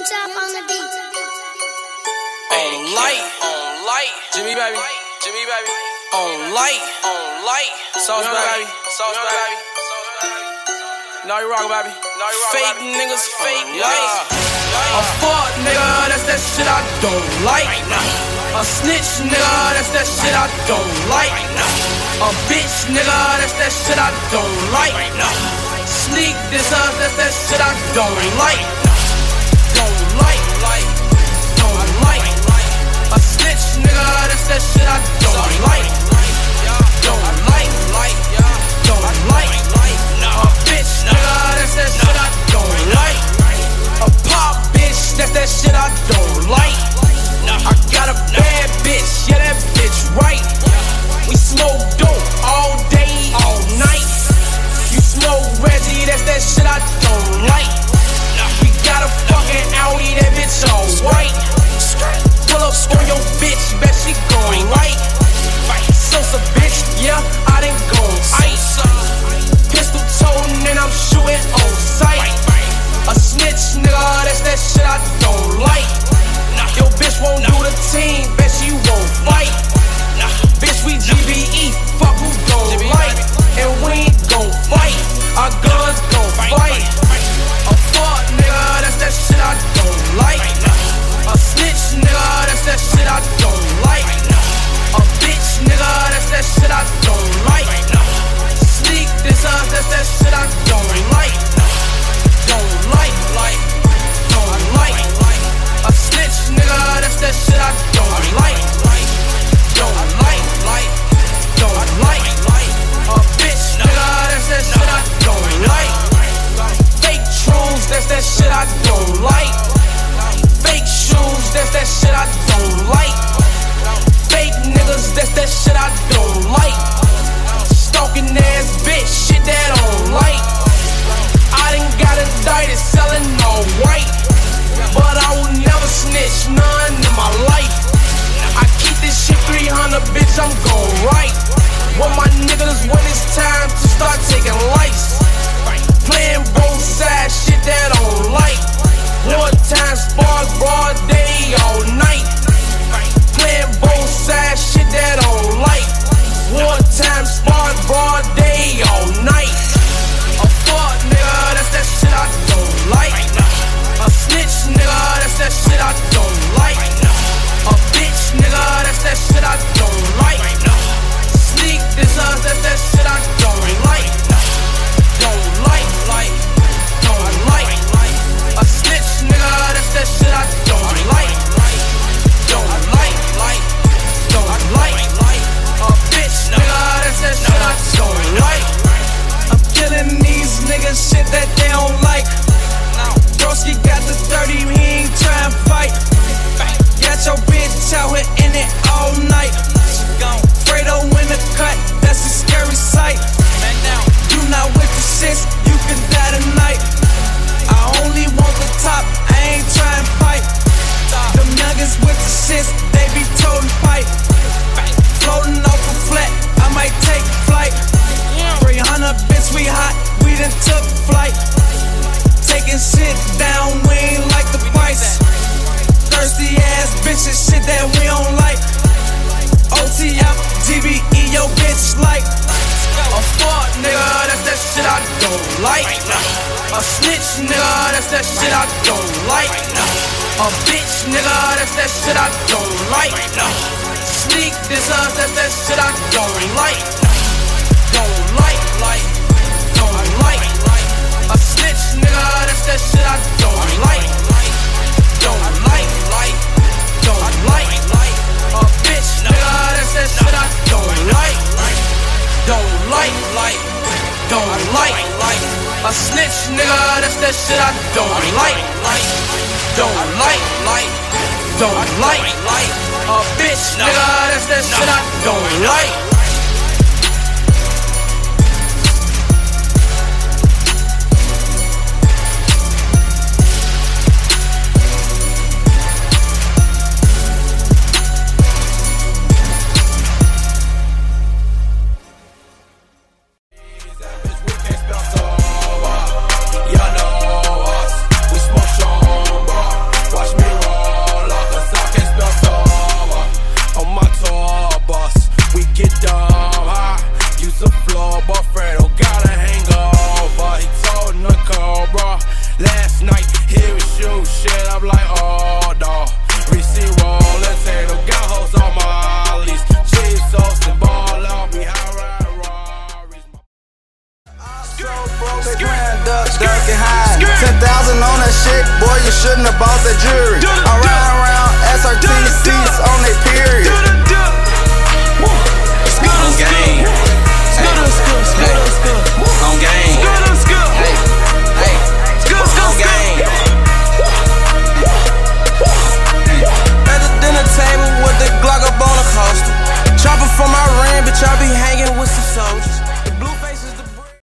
Chop on the beat. On light, Jimmy baby, on light, sauce baby, Now you rock baby, fake niggas, fake light. A fuck nigga, that's that shit I don't like. A snitch nigga, that's that shit I don't like. A bitch nigga, that's that shit I don't like. Sneak this up, that's that shit I don't like. Don't like. A snitch nigga, that's that shit I don't like. Don't like. A bitch nigga, that's that shit I don't like. A pop bitch, that's that shit I don't like. I got a bad bitch, yeah that bitch right. We smoke dope all day, all night. You smoke Reggie, that's that shit I don't like. We got a fucking Audi, that bitch all white. Pull up on your bitch, bet she gon' right. Sosa bitch, yeah, I done gon' ice. Pistol toting and I'm shooting on sight. A snitch nigga, that's that shit I don't like. Yo bitch won't do the team, bet she won't fight. Bitch we GBE, fuck who gon' like. And we ain't gon' fight, our guns gon' fight. A fuck nigga, that's that shit I don't like. A snitch nigga, that's that shit I don't like. A bitch nigga, that's that shit I don't like. Sneak this up, that's that shit I don't like. Don't like. A snitch nigga, that's that shit I don't like. Don't like. A bitch nigga, that's that shit I don't like. Fake truths, that's that shit I don't like. Fake shoes, that's that shit I don't like. Fake niggas, that's that shit I don't like. Stalking ass bitch, shit that I don't like. I done got indicted selling all white, but I will never snitch none in my life. I keep this shit 300, bitch, I'm gon' right. Want my niggas when it's time to start taking lights. Playing both sides, shit that I don't like. Wartime spark, broad day, all night. Playing both sides, shit that I don't like. Wartime spark, broad day, all night. A fuck nigga, that's that shit I don't like. A snitch nigga, that's that shit I don't like. A bitch nigga, that's that shit I don't like. Sneak this up, that's that shit I don't like. Don't like. A snitch nigga, that's that shit I don't like. Don't like. A bitch nigga, that's that shit I don't like. I'm killing these niggas shit that they don't like. Broski got the 30, he ain't tryin' fight. Got your bitch out here in it all night. Fredo in the cut, that's a scary sight. You not with the shits, you can die tonight. I only want the top, I ain't tryin' fight. Them youngins with the shits, they be totin' pipe. Floating off a flat, I might take flight. 300 bitch, we hot, we done took flight. Taking shit down, we ain't like the price. Thirsty ass bitches, shit that we don't like. OTF, GBE, yo bitch like. A fuck nigga, that's that shit I don't like. A snitch nigga, that's that shit I don't like. A bitch nigga, that's that shit I don't like. Sneak this up, that's that shit I don't like. Don't like. A snitch nigga, that's that shit I don't like. Don't like. A bitch nigga, that's that shit I don't like. Don't like. A snitch nigga, that's that shit I don't like. Don't like. A bitch nigga, that's that shit I don't like. Y'all know us, we smoke strong, bro. niggas shouldn't have bought the jury. I ride around SRT seats on they period. On game. On game.